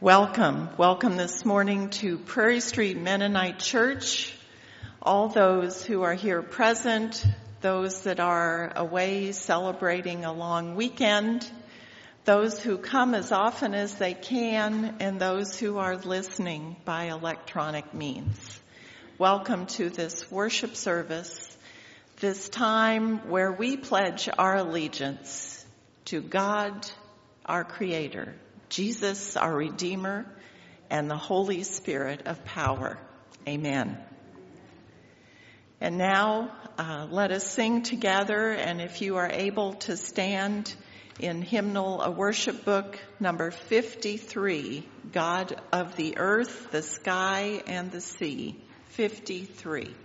Welcome this morning to Prairie Street Mennonite Church. All those who are here present, those that are away celebrating a long weekend, those who come as often as they can, and those who are listening by electronic means. Welcome to this worship service, this time where we pledge our allegiance to God, our Creator, Jesus, our Redeemer, and the Holy Spirit of power. Amen. And now, let us sing together, and if you are able to stand in hymnal, a worship book, number 53, God of the earth, the sky, and the sea, 53.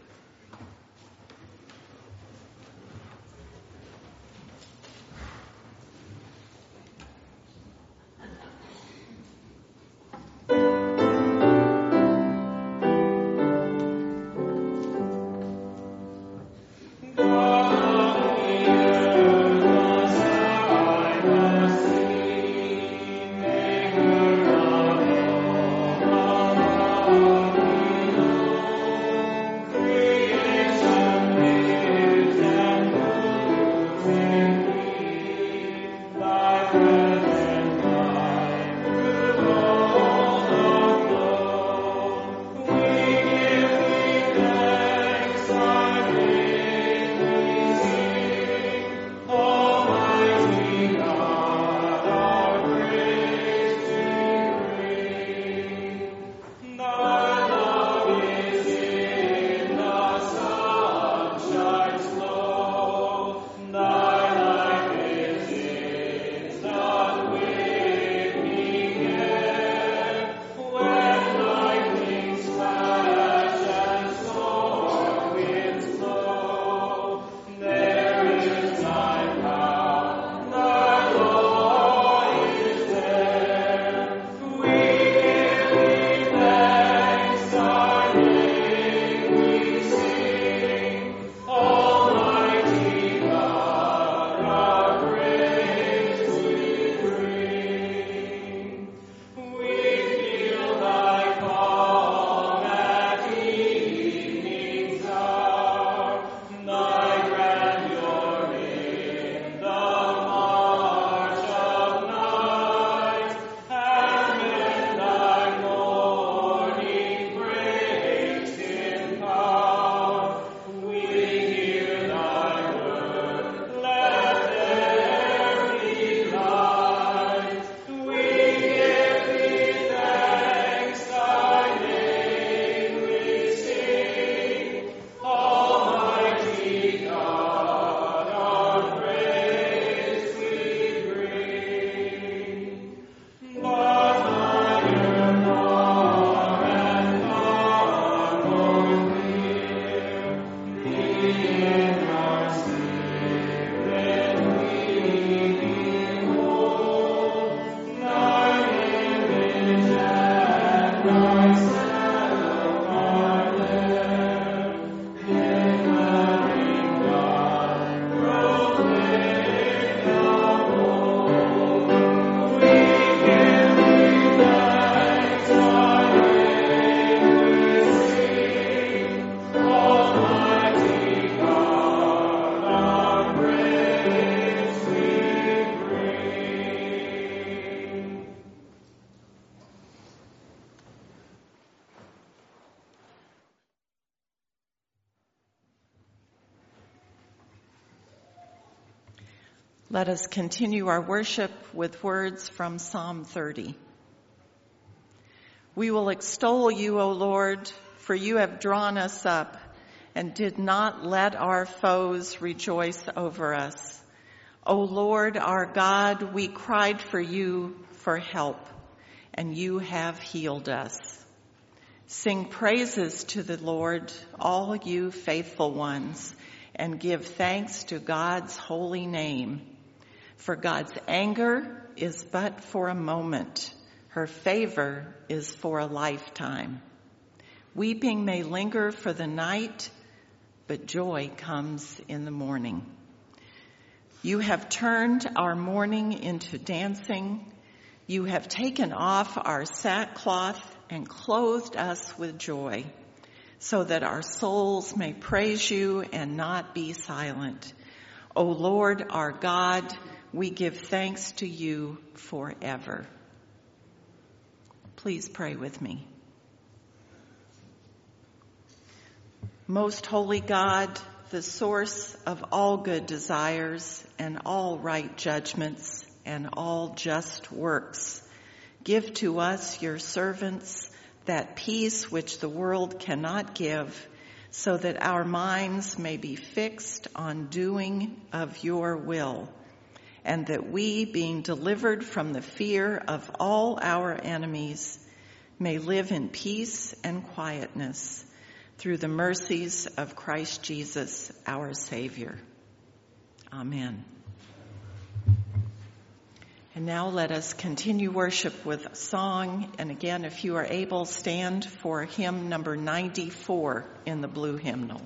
Let us continue our worship with words from Psalm 30. We will extol you, O Lord, for you have drawn us up and did not let our foes rejoice over us. O Lord, our God, we cried for you for help, and you have healed us. Sing praises to the Lord, all you faithful ones, and give thanks to God's holy name. For God's anger is but for a moment. Her favor is for a lifetime. Weeping may linger for the night, but joy comes in the morning. You have turned our mourning into dancing. You have taken off our sackcloth and clothed us with joy, so that our souls may praise you and not be silent. O Lord our God, we give thanks to you forever. Please pray with me. Most holy God, the source of all good desires and all right judgments and all just works, give to us, your servants, that peace which the world cannot give, so that our minds may be fixed on doing of your will, and that we, being delivered from the fear of all our enemies, may live in peace and quietness through the mercies of Christ Jesus, our Savior. Amen. And now let us continue worship with song. And again, if you are able, stand for hymn number 94 in the blue hymnal.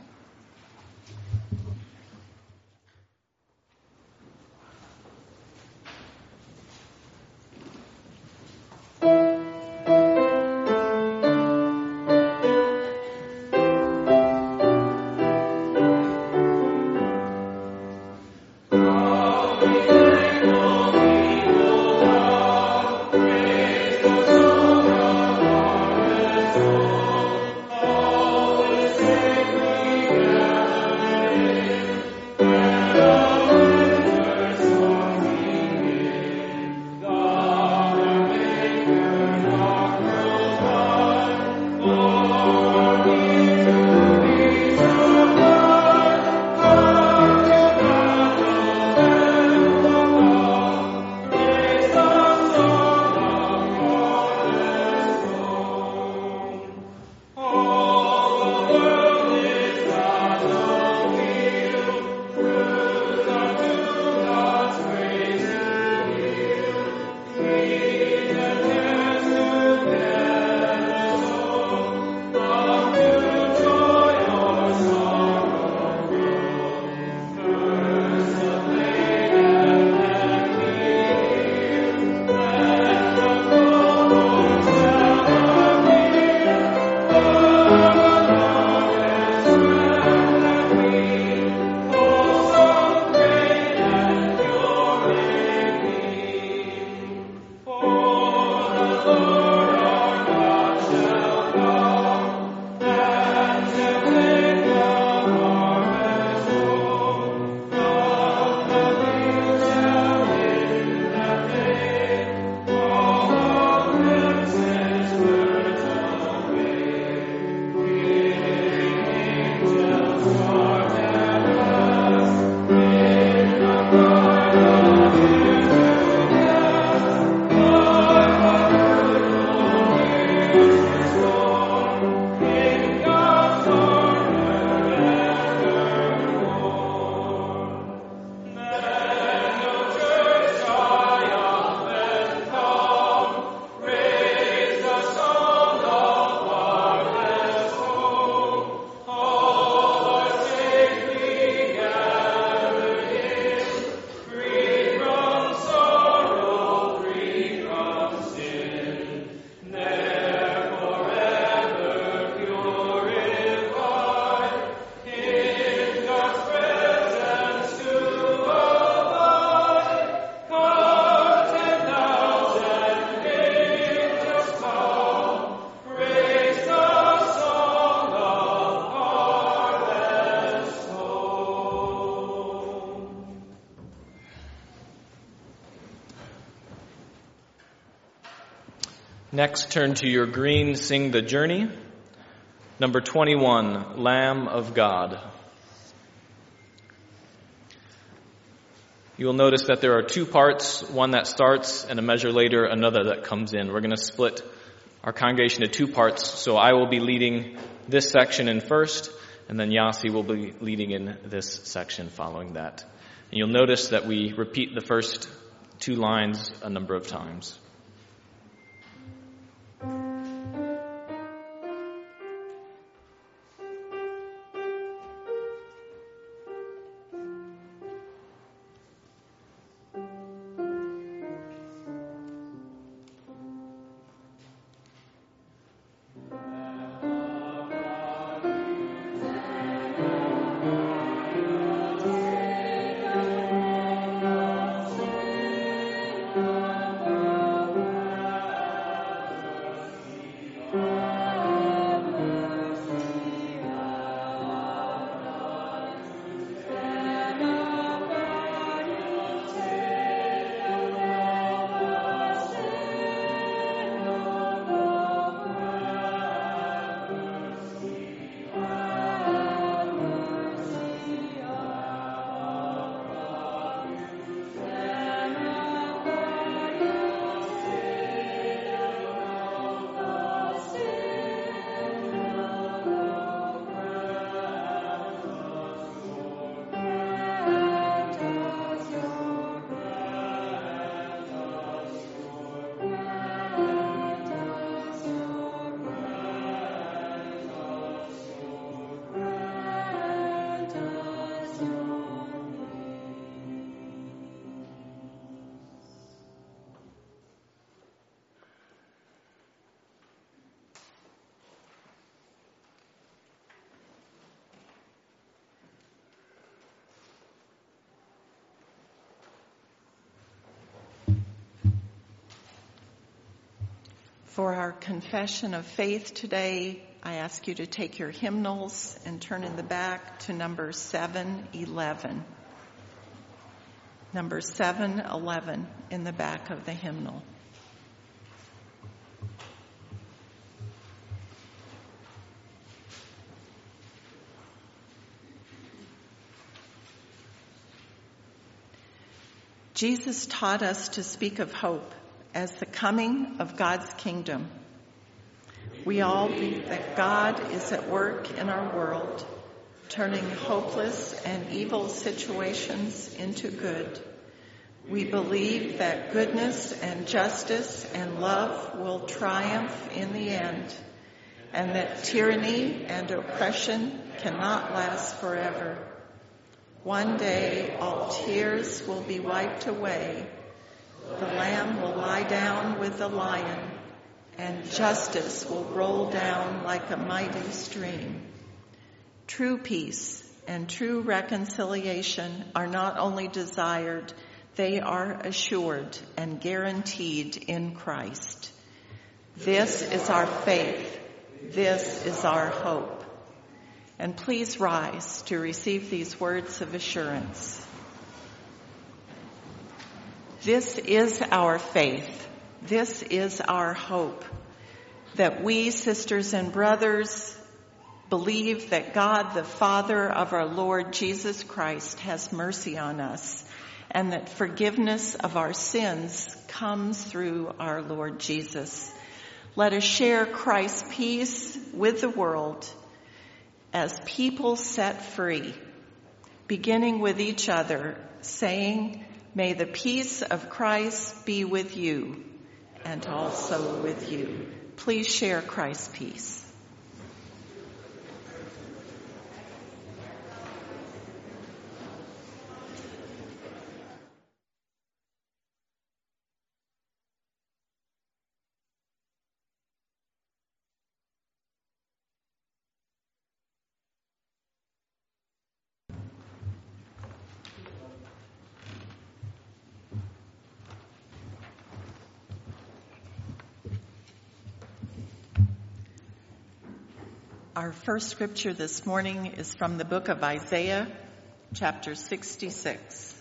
Next, turn to your green, Sing the Journey. Number 21, Lamb of God. You will notice that there are two parts, one that starts and a measure later, another that comes in. We're going to split our congregation into two parts, so I will be leading this section in first, and then Yasi will be leading in this section following that. And you'll notice that we repeat the first two lines a number of times. For our confession of faith today, I ask you to take your hymnals and turn in the back to number 711. Number 711 in the back of the hymnal. Jesus taught us to speak of hope as the coming of God's kingdom. We all believe that God is at work in our world, turning hopeless and evil situations into good. We believe that goodness and justice and love will triumph in the end, and that tyranny and oppression cannot last forever. One day all tears will be wiped away. The Lamb will lie down with the lion, and justice will roll down like a mighty stream. True peace and true reconciliation are not only desired, they are assured and guaranteed in Christ. This is our faith. This is our hope. And please rise to receive these words of assurance. This is our faith. This is our hope, that we, sisters and brothers, believe that God, the Father of our Lord Jesus Christ, has mercy on us, and that forgiveness of our sins comes through our Lord Jesus. Let us share Christ's peace with the world as people set free, beginning with each other, saying, "May the peace of Christ be with you and also with you." Please share Christ's peace. Our first scripture this morning is from the book of Isaiah, chapter 66.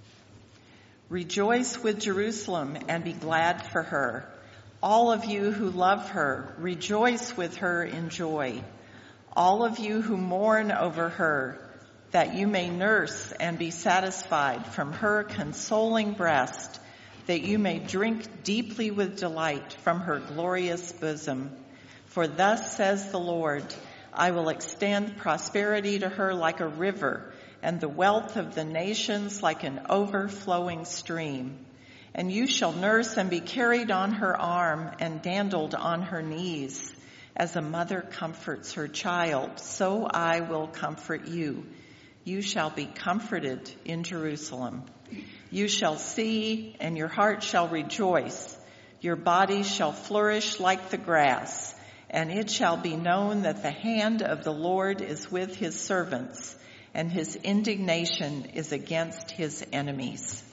Rejoice with Jerusalem and be glad for her. All of you who love her, rejoice with her in joy. All of you who mourn over her, that you may nurse and be satisfied from her consoling breast, that you may drink deeply with delight from her glorious bosom. For thus says the Lord, I will extend prosperity to her like a river, and the wealth of the nations like an overflowing stream. And you shall nurse and be carried on her arm and dandled on her knees. As a mother comforts her child, so I will comfort you. You shall be comforted in Jerusalem. You shall see, and your heart shall rejoice. Your body shall flourish like the grass. And it shall be known that the hand of the Lord is with his servants, and his indignation is against his enemies.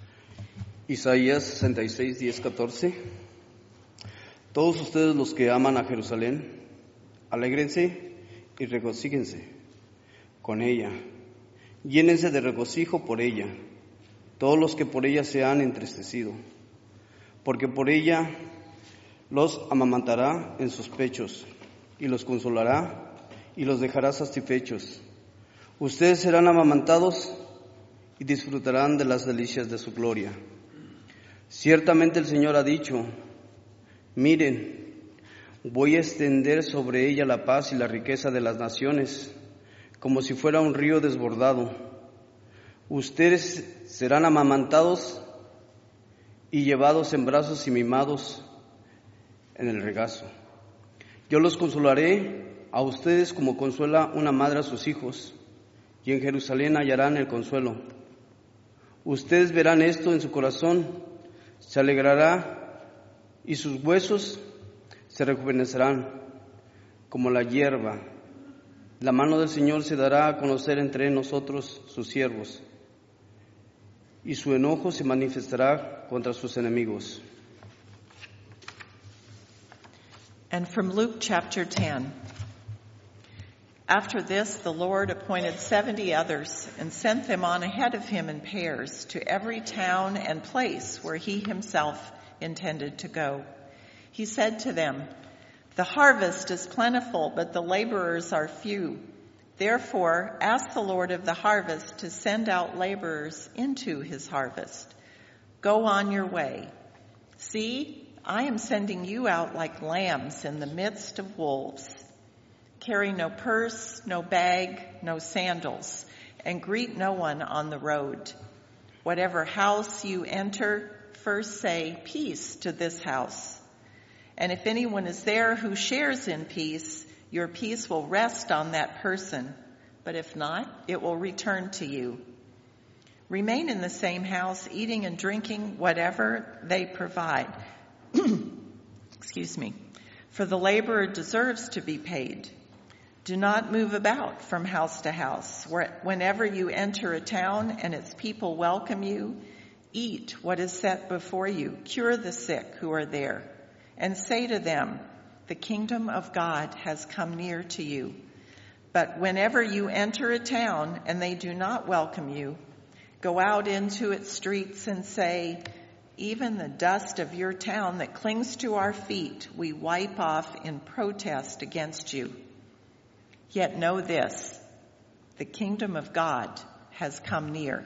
Isaías 66, 10-14. Todos ustedes los que aman a Jerusalén, alégrense y regocíjense con ella. Llénense de regocijo por ella, todos los que por ella se han entristecido, porque por ella los amamantará en sus pechos, y los consolará, y los dejará satisfechos. Ustedes serán amamantados y disfrutarán de las delicias de su gloria. Ciertamente el Señor ha dicho, miren, voy a extender sobre ella la paz y la riqueza de las naciones, como si fuera un río desbordado. Ustedes serán amamantados y llevados en brazos y mimados en el regazo. Yo los consolaré a ustedes como consuela una madre a sus hijos, y en Jerusalén hallarán el consuelo. Ustedes verán esto en su corazón, se alegrará, y sus huesos se rejuvenecerán como la hierba. La mano del Señor se dará a conocer entre nosotros, sus siervos, y su enojo se manifestará contra sus enemigos. And from Luke chapter 10. After this, the Lord appointed 70 others and sent them on ahead of him in pairs to every town and place where he himself intended to go. He said to them, "The harvest is plentiful, but the laborers are few. Therefore, ask the Lord of the harvest to send out laborers into his harvest. Go on your way. See, I am sending you out like lambs in the midst of wolves. Carry no purse, no bag, no sandals, and greet no one on the road. Whatever house you enter, first say, 'Peace to this house.' And if anyone is there who shares in peace, your peace will rest on that person. But if not, it will return to you. Remain in the same house, eating and drinking whatever they provide." Excuse me. "For the laborer deserves to be paid. Do not move about from house to house. Whenever you enter a town and its people welcome you, eat what is set before you, cure the sick who are there, and say to them, 'The kingdom of God has come near to you.' But whenever you enter a town and they do not welcome you, go out into its streets and say, 'Even the dust of your town that clings to our feet, we wipe off in protest against you.' Yet know this, the kingdom of God has come near."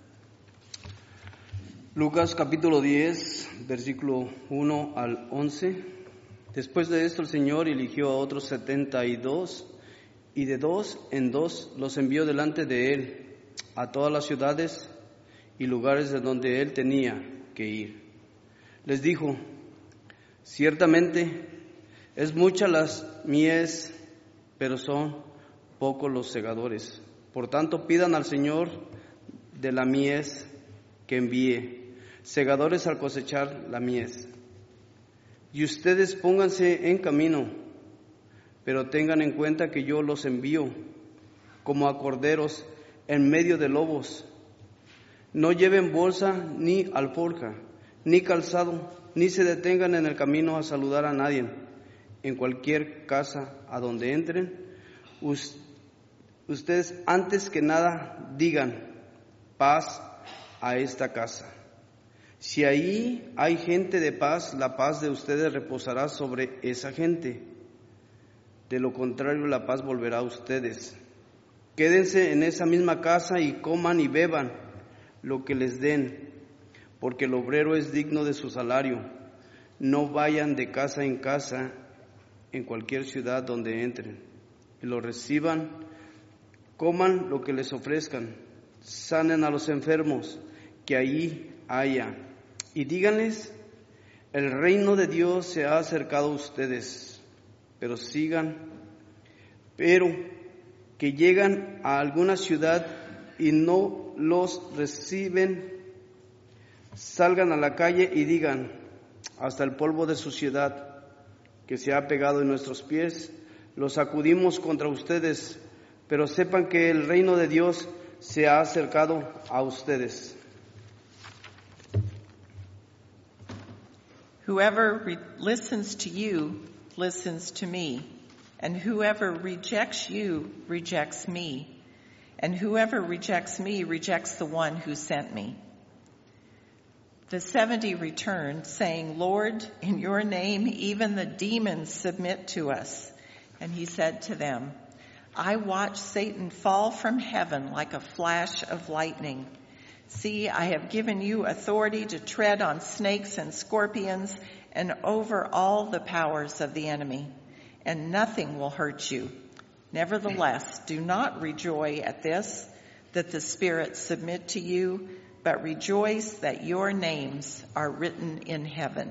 Lucas capítulo 10, versículo 1 al 11. Después de esto el Señor eligió a otros 72 y de dos en dos los envió delante de él a todas las ciudades y lugares de donde él tenía que ir. Les dijo, ciertamente es mucha las mies, pero son pocos los segadores. Por tanto, pidan al Señor de la mies que envíe segadores al cosechar la mies. Y ustedes pónganse en camino, pero tengan en cuenta que yo los envío como a corderos en medio de lobos. No lleven bolsa ni alforja, ni calzado, ni se detengan en el camino a saludar a nadie. En cualquier casa a donde entren, ustedes antes que nada digan, paz a esta casa. Si ahí hay gente de paz, la paz de ustedes reposará sobre esa gente. De lo contrario, la paz volverá a ustedes. Quédense en esa misma casa y coman y beban lo que les den, porque el obrero es digno de su salario. No vayan de casa en casa en cualquier ciudad donde entren y lo reciban, coman lo que les ofrezcan, sanen a los enfermos que allí haya y díganles, el reino de Dios se ha acercado a ustedes, pero que llegan a alguna ciudad y no los reciben, salgan a la calle y digan, hasta el polvo de su ciudad que se ha pegado en nuestros pies, los sacudimos contra ustedes, pero sepan que el reino de Dios se ha acercado a ustedes. Whoever listens to you listens to me, and whoever rejects you rejects me, and whoever rejects me rejects the one who sent me. The 70 returned, saying, Lord, in your name even the demons submit to us. And he said to them, I watched Satan fall from heaven like a flash of lightning. See, I have given you authority to tread on snakes and scorpions and over all the powers of the enemy, and nothing will hurt you. Nevertheless, do not rejoice at this, that the spirits submit to you, but rejoice that your names are written in heaven.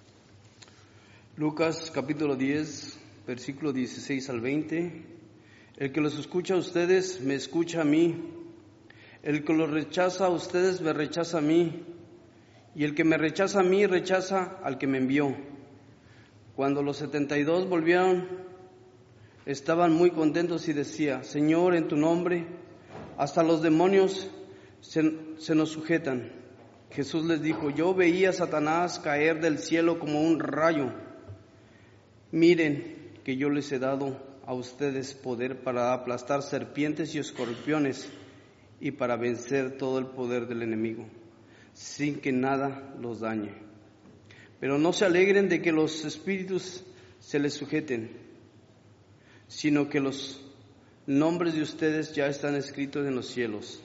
Lucas capítulo 10, versículo 16 al 20. El que los escucha a ustedes, me escucha a mí. El que los rechaza a ustedes, me rechaza a mí. Y el que me rechaza a mí, rechaza al que me envió. Cuando los 72 volvieron, estaban muy contentos y decía, Señor, en tu nombre, hasta los demonios se nos sujetan. Jesús les dijo, yo veía a Satanás caer del cielo como un rayo. Miren que yo les he dado a ustedes poder para aplastar serpientes y escorpiones y para vencer todo el poder del enemigo, sin que nada los dañe. Pero no se alegren de que los espíritus se les sujeten, sino que los nombres de ustedes ya están escritos en los cielos.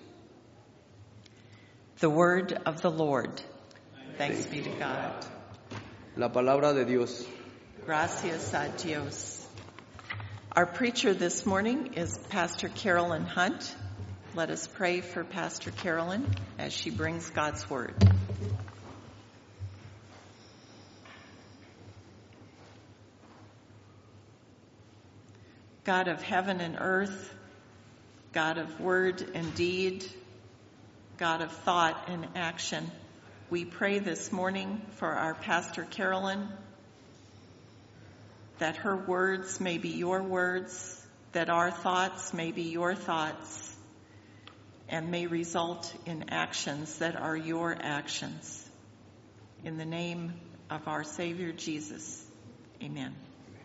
The word of the Lord. Thanks be to God. La palabra de Dios. Gracias a Dios. Our preacher this morning is Pastor Carolyn Hunt. Let us pray for Pastor Carolyn as she brings God's word. God of heaven and earth, God of word and deed, God of thought and action, we pray this morning for our Pastor Carolyn, that her words may be your words, that our thoughts may be your thoughts, and may result in actions that are your actions. In the name of our Savior Jesus, amen.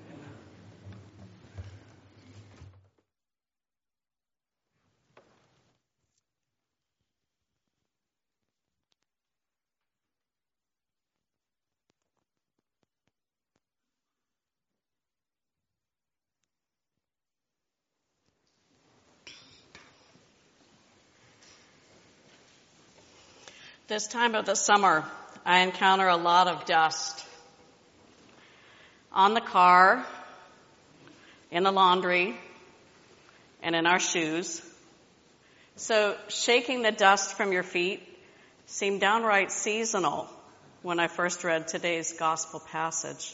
This time of the summer, I encounter a lot of dust. On the car, in the laundry, and in our shoes. So shaking the dust from your feet seemed downright seasonal when I first read today's gospel passage.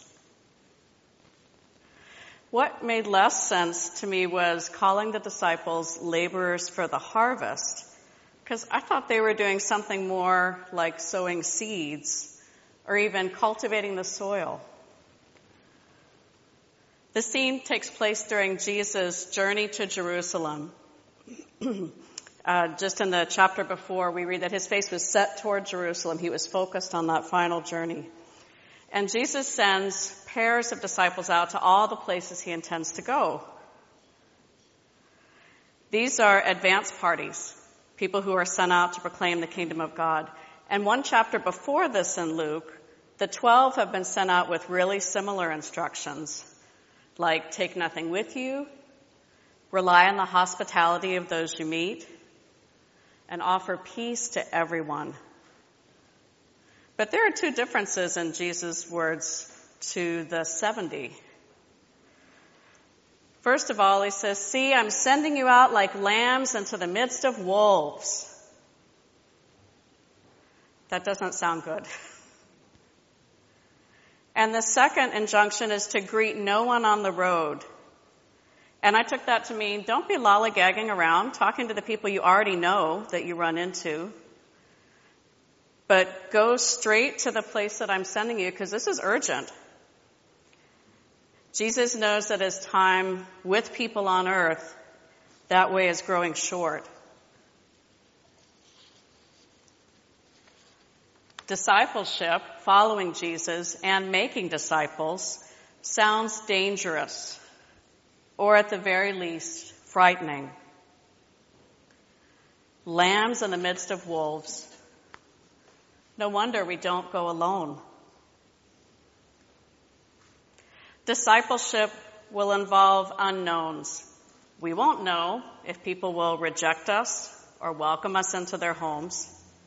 What made less sense to me was calling the disciples laborers for the harvest, because I thought they were doing something more like sowing seeds or even cultivating the soil. The scene takes place during Jesus' journey to Jerusalem. Just in the chapter before, we read that his face was set toward Jerusalem. He was focused on that final journey. And Jesus sends pairs of disciples out to all the places he intends to go. These are advance parties. People who are sent out to proclaim the kingdom of God. And one chapter before this in Luke, the 12 have been sent out with really similar instructions, like take nothing with you, rely on the hospitality of those you meet, and offer peace to everyone. But there are two differences in Jesus' words to the 70. First of all, he says, see, I'm sending you out like lambs into the midst of wolves. That doesn't sound good. And the second injunction is to greet no one on the road. And I took that to mean, don't be lollygagging around, talking to the people you already know that you run into. But go straight to the place that I'm sending you, because this is urgent. Jesus knows that his time with people on earth, that way, is growing short. Discipleship, following Jesus and making disciples, sounds dangerous, or at the very least, frightening. Lambs in the midst of wolves. No wonder we don't go alone. Discipleship will involve unknowns. We won't know if people will reject us or welcome us into their homes.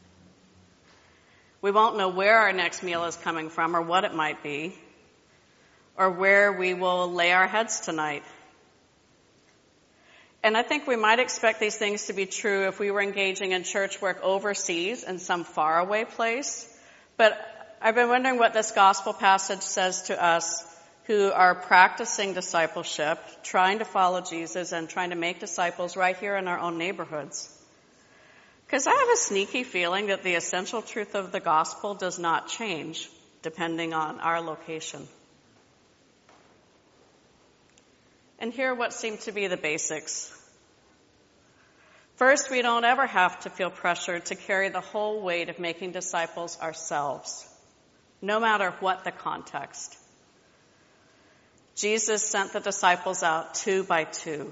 We won't know where our next meal is coming from or what it might be, or where we will lay our heads tonight. And I think we might expect these things to be true if we were engaging in church work overseas in some faraway place. But I've been wondering what this gospel passage says to us who are practicing discipleship, trying to follow Jesus and trying to make disciples right here in our own neighborhoods. Because I have a sneaky feeling that the essential truth of the gospel does not change depending on our location. And here are what seem to be the basics. First, we don't ever have to feel pressured to carry the whole weight of making disciples ourselves, no matter what the context. Jesus sent the disciples out 2 by 2.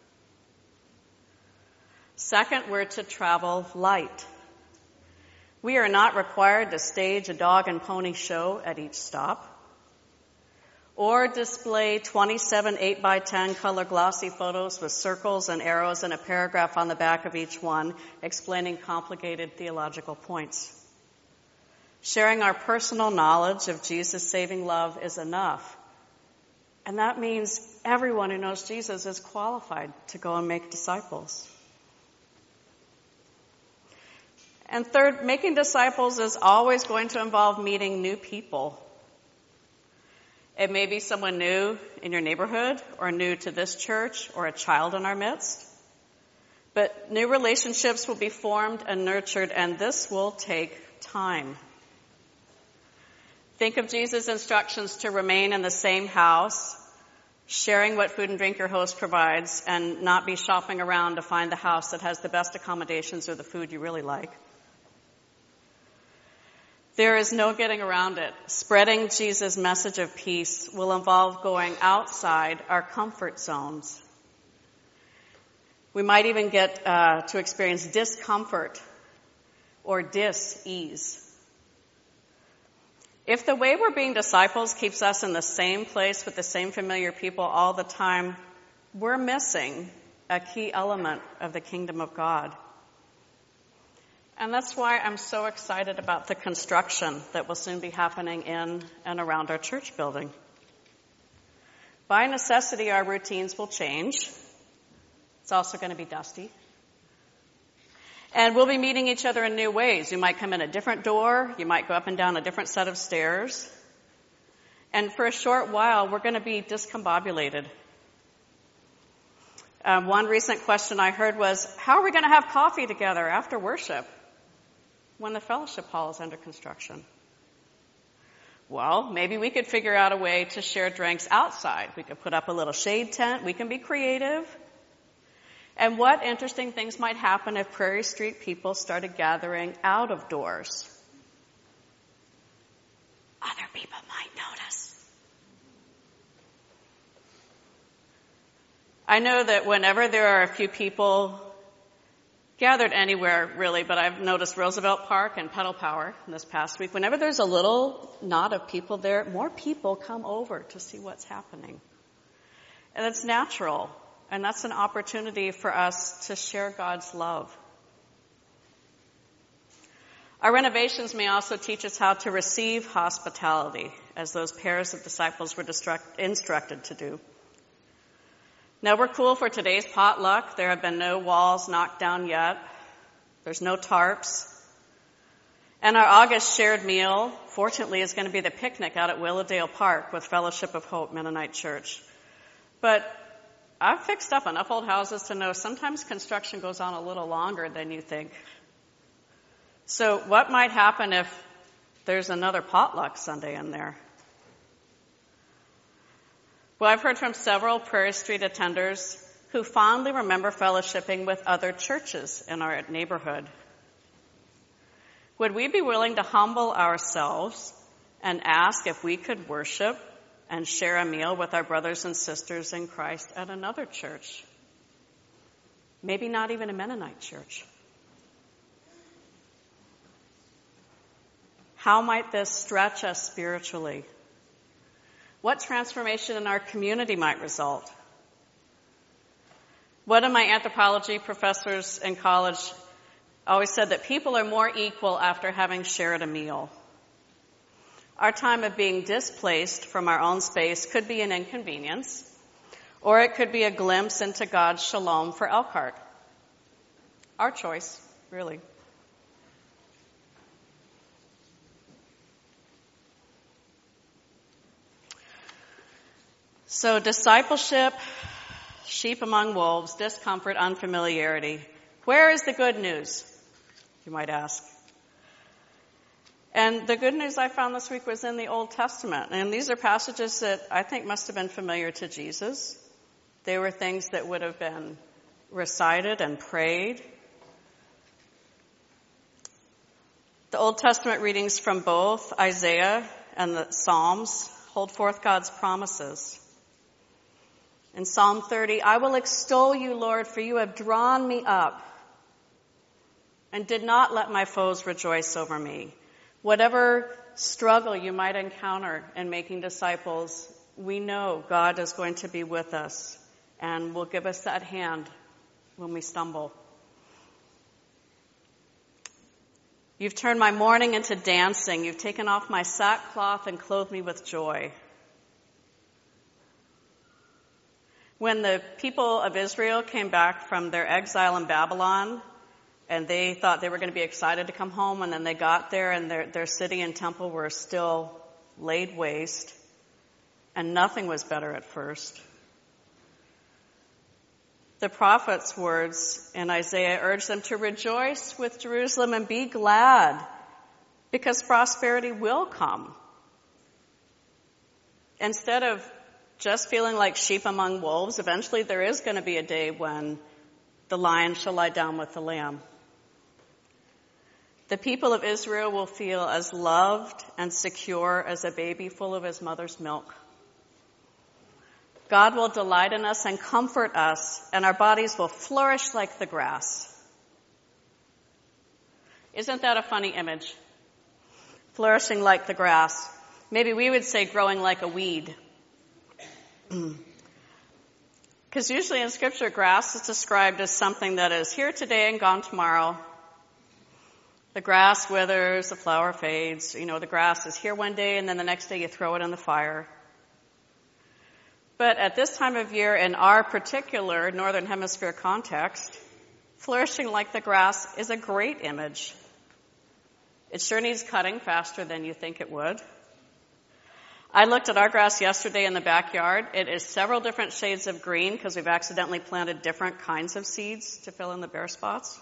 Second, we're to travel light. We are not required to stage a dog and pony show at each stop, or display 27 8 by 10 color glossy photos with circles and arrows and a paragraph on the back of each one explaining complicated theological points. Sharing our personal knowledge of Jesus' saving love is enough. And that means everyone who knows Jesus is qualified to go and make disciples. And third, making disciples is always going to involve meeting new people. It may be someone new in your neighborhood or new to this church or a child in our midst. But new relationships will be formed and nurtured, and this will take time. Think of Jesus' instructions to remain in the same house, sharing what food and drink your host provides, and not be shopping around to find the house that has the best accommodations or the food you really like. There is no getting around it. Spreading Jesus' message of peace will involve going outside our comfort zones. We might even get to experience discomfort or dis-ease. If the way we're being disciples keeps us in the same place with the same familiar people all the time, we're missing a key element of the kingdom of God. And that's why I'm so excited about the construction that will soon be happening in and around our church building. By necessity, our routines will change. It's also going to be dusty. And we'll be meeting each other in new ways. You might come in a different door. You might go up and down a different set of stairs. And for a short while, we're going to be discombobulated. One recent question I heard was, how are we going to have coffee together after worship when the fellowship hall is under construction? Well, maybe we could figure out a way to share drinks outside. We could put up a little shade tent. We can be creative. And what interesting things might happen if Prairie Street people started gathering out of doors? Other people might notice. I know that whenever there are a few people gathered anywhere, really, but I've noticed Roosevelt Park and Pedal Power this past week, whenever there's a little knot of people there, more people come over to see what's happening. And it's natural. And that's an opportunity for us to share God's love. Our renovations may also teach us how to receive hospitality, as those pairs of disciples were instructed to do. Now, we're cool for today's potluck. There have been no walls knocked down yet. There's no tarps. And our August shared meal, fortunately, is going to be the picnic out at Willowdale Park with Fellowship of Hope Mennonite Church. But I've fixed up enough old houses to know sometimes construction goes on a little longer than you think. So what might happen if there's another potluck Sunday in there? Well, I've heard from several Prairie Street attenders who fondly remember fellowshipping with other churches in our neighborhood. Would we be willing to humble ourselves and ask if we could worship and share a meal with our brothers and sisters in Christ at another church? Maybe not even a Mennonite church. How might this stretch us spiritually? What transformation in our community might result? One of my anthropology professors in college always said that people are more equal after having shared a meal. Our time of being displaced from our own space could be an inconvenience, or it could be a glimpse into God's shalom for Elkhart. Our choice, really. So discipleship, sheep among wolves, discomfort, unfamiliarity. Where is the good news, you might ask? And the good news I found this week was in the Old Testament. And these are passages that I think must have been familiar to Jesus. They were things that would have been recited and prayed. The Old Testament readings from both Isaiah and the Psalms hold forth God's promises. In Psalm 30, I will extol you, Lord, for you have drawn me up and did not let my foes rejoice over me. Whatever struggle you might encounter in making disciples, we know God is going to be with us and will give us that hand when we stumble. You've turned my mourning into dancing. You've taken off my sackcloth and clothed me with joy. When the people of Israel came back from their exile in Babylon, and they thought they were going to be excited to come home, and then they got there and their city and temple were still laid waste, and nothing was better at first. The prophet's words in Isaiah urge them to rejoice with Jerusalem and be glad, because prosperity will come. Instead of just feeling like sheep among wolves, eventually there is going to be a day when the lion shall lie down with the lamb. The people of Israel will feel as loved and secure as a baby full of his mother's milk. God will delight in us and comfort us, and our bodies will flourish like the grass. Isn't that a funny image? Flourishing like the grass. Maybe we would say growing like a weed. Because usually in Scripture, grass is described as something that is here today and gone tomorrow. The grass withers, the flower fades. The grass is here one day and then the next day you throw it in the fire. But at this time of year, in our particular Northern Hemisphere context, flourishing like the grass is a great image. It sure needs cutting faster than you think it would. I looked at our grass yesterday in the backyard. It is several different shades of green because we've accidentally planted different kinds of seeds to fill in the bare spots.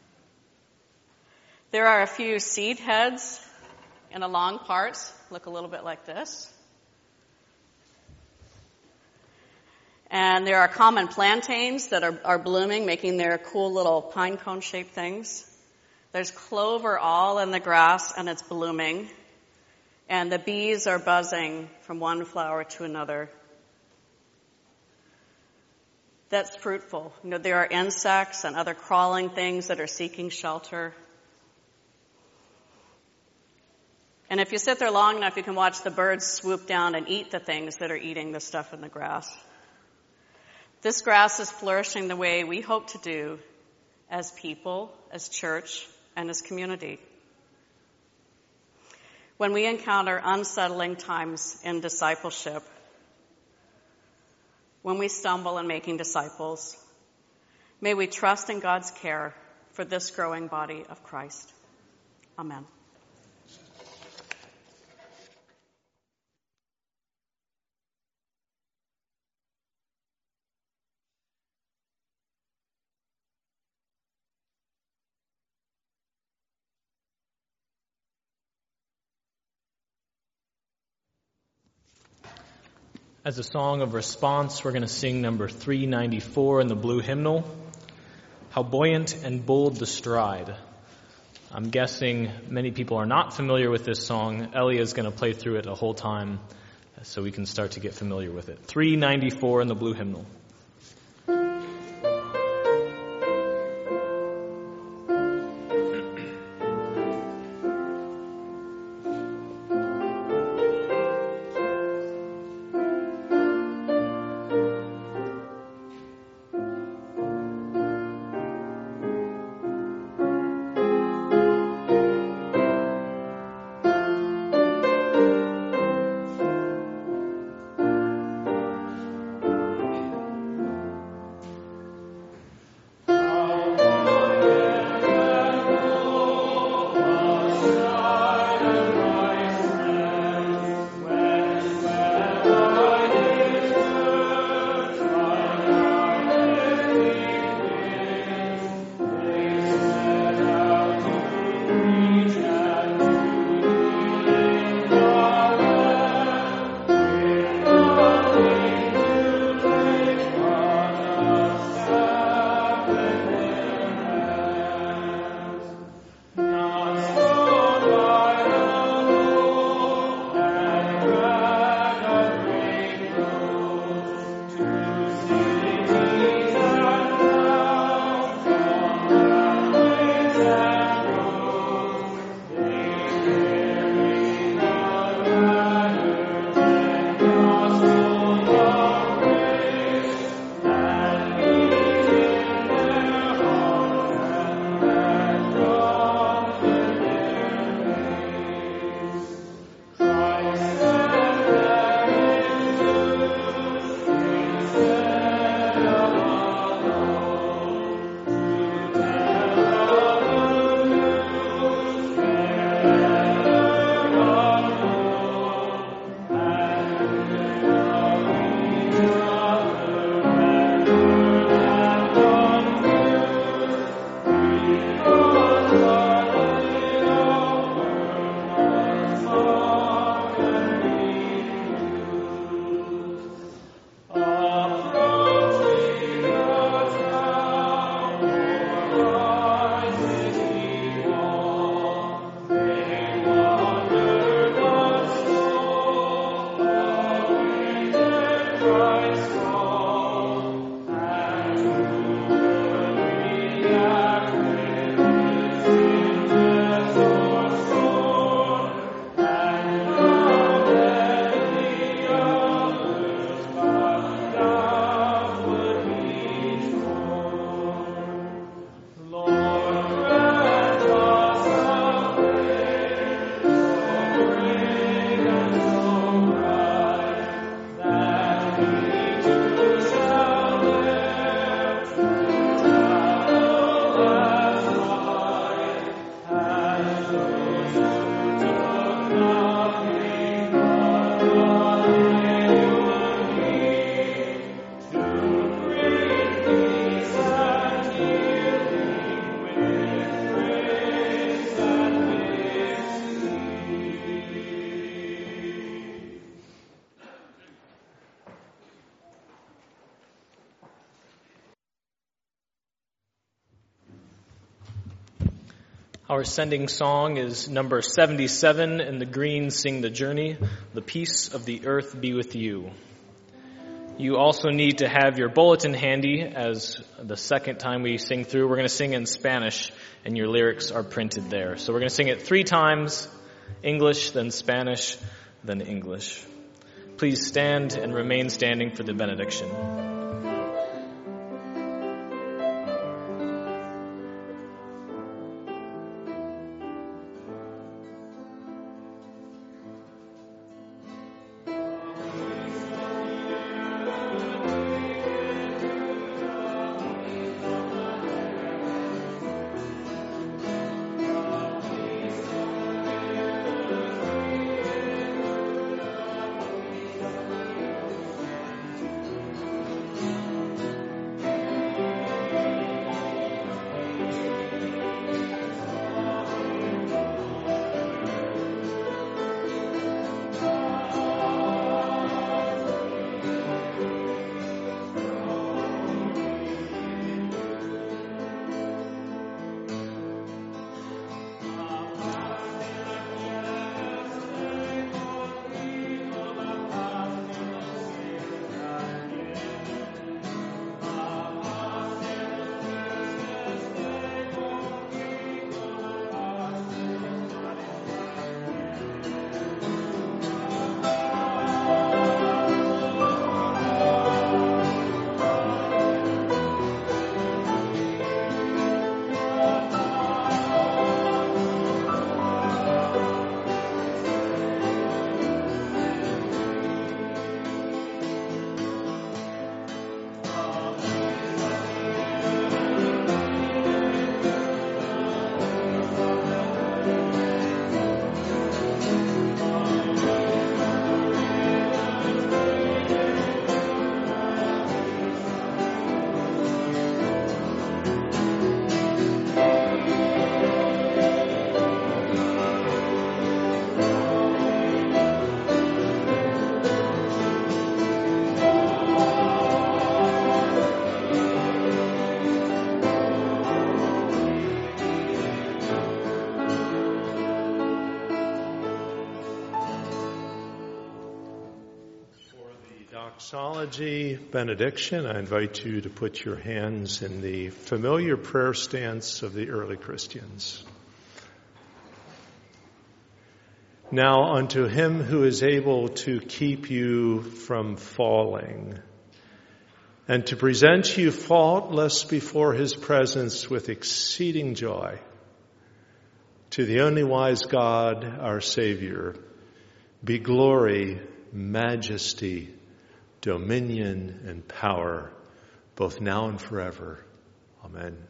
There are a few seed heads in along parts, look a little bit like this. And there are common plantains that are blooming, making their cool little pine cone shaped things. There's clover all in the grass and it's blooming. And the bees are buzzing from one flower to another. That's fruitful. There are insects and other crawling things that are seeking shelter. And if you sit there long enough, you can watch the birds swoop down and eat the things that are eating the stuff in the grass. This grass is flourishing the way we hope to do as people, as church, and as community. When we encounter unsettling times in discipleship, when we stumble in making disciples, may we trust in God's care for this growing body of Christ. Amen. As a song of response, we're going to sing number 394 in the blue hymnal, How Buoyant and Bold the Stride. I'm guessing many people are not familiar with this song. Elia is going to play through it a whole time so we can start to get familiar with it. 394 in the blue hymnal. Our sending song is number 77, and the Greens sing The Journey, The Peace of the Earth Be With You. You also need to have your bulletin handy, as the second time we sing through, we're going to sing in Spanish, and your lyrics are printed there. So we're going to sing it 3 times, English, then Spanish, then English. Please stand and remain standing for the benediction. Doxology benediction, I invite you to put your hands in the familiar prayer stance of the early Christians. Now unto him who is able to keep you from falling and to present you faultless before his presence with exceeding joy, to the only wise God, our Savior, be glory, majesty, dominion, and power, both now and forever. Amen.